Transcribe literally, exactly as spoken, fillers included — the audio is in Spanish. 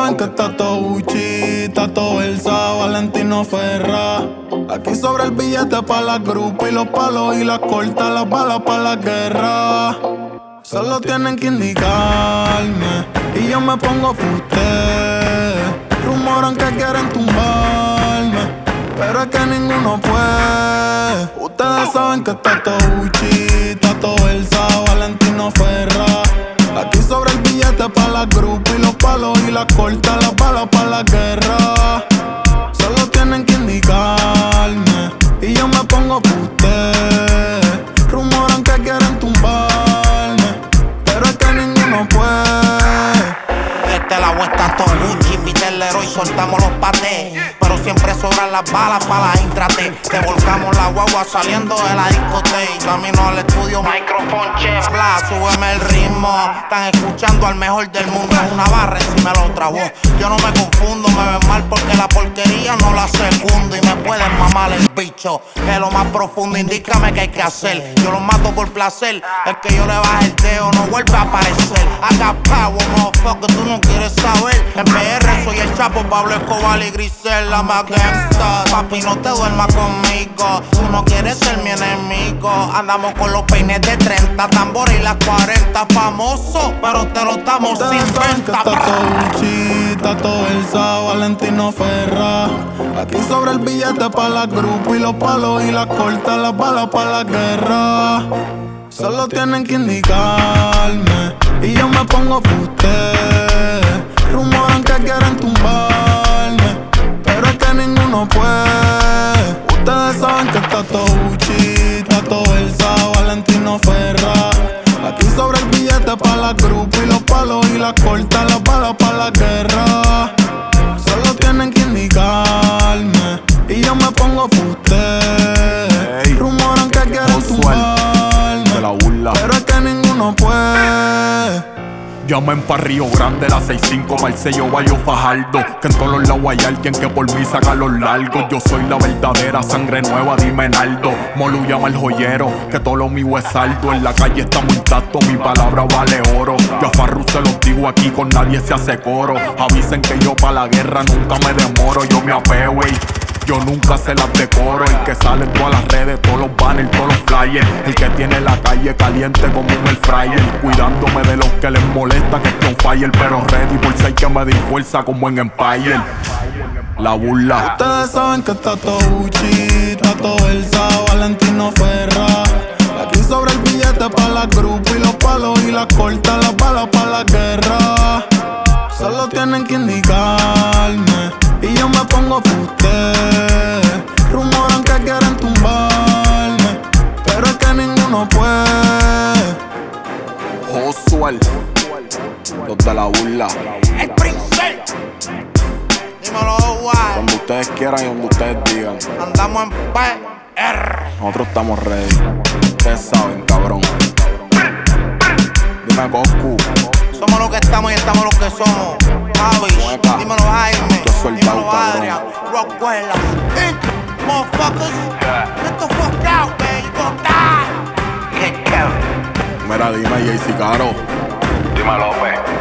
saben que está todo Gucci, está todo Versa, Valentino Ferra. Aquí sobre el billete pa' la grupo y los palos y las cortas, las balas pa' la guerra. Solo tienen que indicarme y yo me pongo pa' usted. Rumoran que quieren tumbarme, pero es que ninguno puede. Ustedes saben que está todo Gucci, está todo Versa, Valentino Ferra. Aquí sobre el billete pa' la grupo y los palos y las cortas, las balas pa' la guerra. Solo tienen que indicarme y yo me pongo pa' usted. Rumoran que quieren tumbarme, pero es que ninguno puede. Este la vuelta todo Gucci, Pitelero y soltamos los patés. Pero siempre sobran las balas para la intrate. Te volcamos la guagua saliendo de la discoteca. Camino al estudio, micrófono, chef, bla, súbeme el ritmo. Están escuchando al mejor del mundo. Una barra encima me lo trabó. Yo no me confundo, me ven mal porque la porquería no la secundo. Y me pueden mamar el bicho, que lo más profundo, indícame qué hay que hacer. Yo los mato por placer, el que yo le baje el dedo no vuelve a aparecer. I got power, motherfucker, tú no quieres saber. En P R soy el Chapo, Pablo Escobar y Grisela, más gangsta. Papi, no te duermas conmigo, tú no quieres ser mi enemigo. Andamos con los peines de treinta, tambores y las cuarenta. Famoso, pero te lo estamos sin venta. Está todo Gucci, está todo Versa, Valentino Ferra. Aquí sobre el billete pa' la grupo y los palos y las cortas, las balas pa' la guerra. Solo tienen que indicarme y yo me pongo pa' usted. Rumoran que quieren tumbarme, pero es que ninguno puede. Ustedes saben que está todo Gucci, está todo Versa, Valentino Ferra. Aquí sobre el billete pa' la grupo y los palos y las cortas, las balas pa' la guerra. Solo tienen que indicarme y yo me pongo pa' usted. Hey, rumoran que quieren tumbarme, la burla, pero es que ninguno puede. Llamen pa' Río Grande, la seis cinco, Marcello, Bayo Fajardo. Que en todos los lados hay alguien que por mí saca los largos. Yo soy la verdadera sangre nueva, dime Naldo. Molu llama al joyero, que todo lo mío es saldo. En la calle estamos intactos, mi palabra vale oro. Yo a Farru se los digo aquí, con nadie se hace coro. Avisen que yo pa' la guerra nunca me demoro. Yo me apeo, ey, yo nunca se las decoro. El que sale en todas las redes, todos los banners, todos los flyers. El que tiene la calle caliente como un air fryer. Cuidándome de los que les molesta que esté on fire. Pero ready por si hay que medir fuerza como en Empire. La burla. Ustedes saben que está todo Gucci, está todo Versa, Valentino Ferra. Aquí sobre el billete pa' la grupo y los palos y las cortas, las balas pa' la guerra. Solo tienen que indicarme y yo me pongo pa' usted. Rumoran que quieren tumbarme, pero es que ninguno puede. Josuel, los de la burla. El Princel, dímelo, guay. Cuando ustedes quieran y donde ustedes digan. Andamos en P R. Nosotros estamos ready. Ustedes saben, cabrón. Dime, Goku. Somos los que estamos y estamos los que somos. Javi, Mueca. dímelo Jaime, Yo soy el dímelo Dau, cabrón. Adrian, Rockwella, Inc, motherfuckers. Get the fuck out, man, you gon' die. Get Kevin. Mira, dime, Jaycee Caro. Dime López.